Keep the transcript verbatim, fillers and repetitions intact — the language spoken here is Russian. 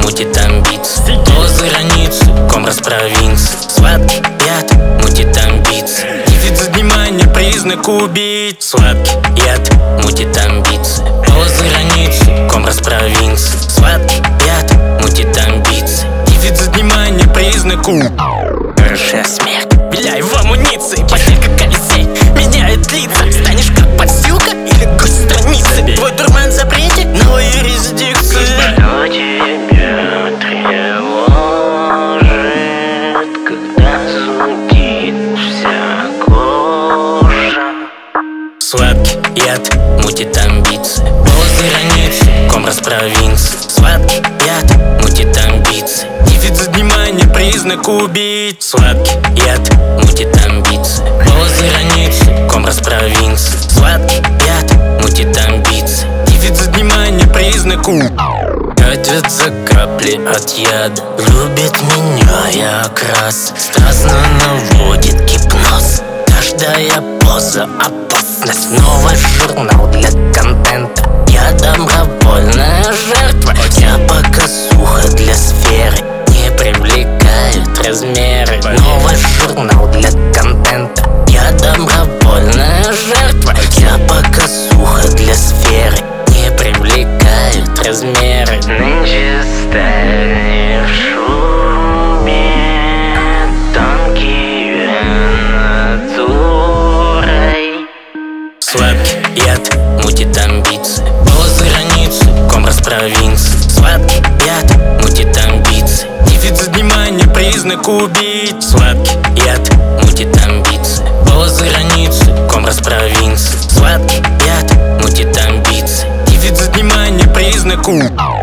мутит амбиции. То за границу, комрас провинции. Сладкий яд, мутит амбиции. Дефицит внимания, признак убийц. Сладкий яд, мутит амбиции. То за границу, комрас провинции. Сладкий яд, мутит амбиции. Дефицит внимания, признак убийц. Хорошая смерть, виляй в амуниции. Пошли как Колизей, меняет лица. Станешь как подстилка или гость страницы. Твой дурман запретит новой юрисдикции. Что тебя тревожит, когда зудит вся кожа? Сладкий яд, мутит амбиции. Голос за границу, комрас провинции. Сладкий яд, мутит амбиции. Дефицит внимания, признак убийц. Сладкий яд, мутит амбиции. Голос за границу, комрас провинции. Сладкий яд, мутит амбиции. Дефицит внимания, признак убийц. Катятся капли от яда. Любит меня и окрас. Страстно наводит гипноз. Каждая поза опасность. Новый журнал для контента. Я добровольная жертва. Я пока сухо для сферы. Не привлекают размеры. Новый журнал для контента. Я добровольная жертва. Я пока сухо для сферы. Не привлекают размеры. Нынче стали в шуме тонкие натурой. Сладкий яд, мутит амбиции. Голос за границу, комрас провинции. Сладкий яд, мутит амбиции. Дефицит внимания, признак убийц. Сладкий яд, мутит амбиции. Голос за границу, комрас провинции. Сладкий яд, мутит амбиции. Дефицит внимания, признак убийц.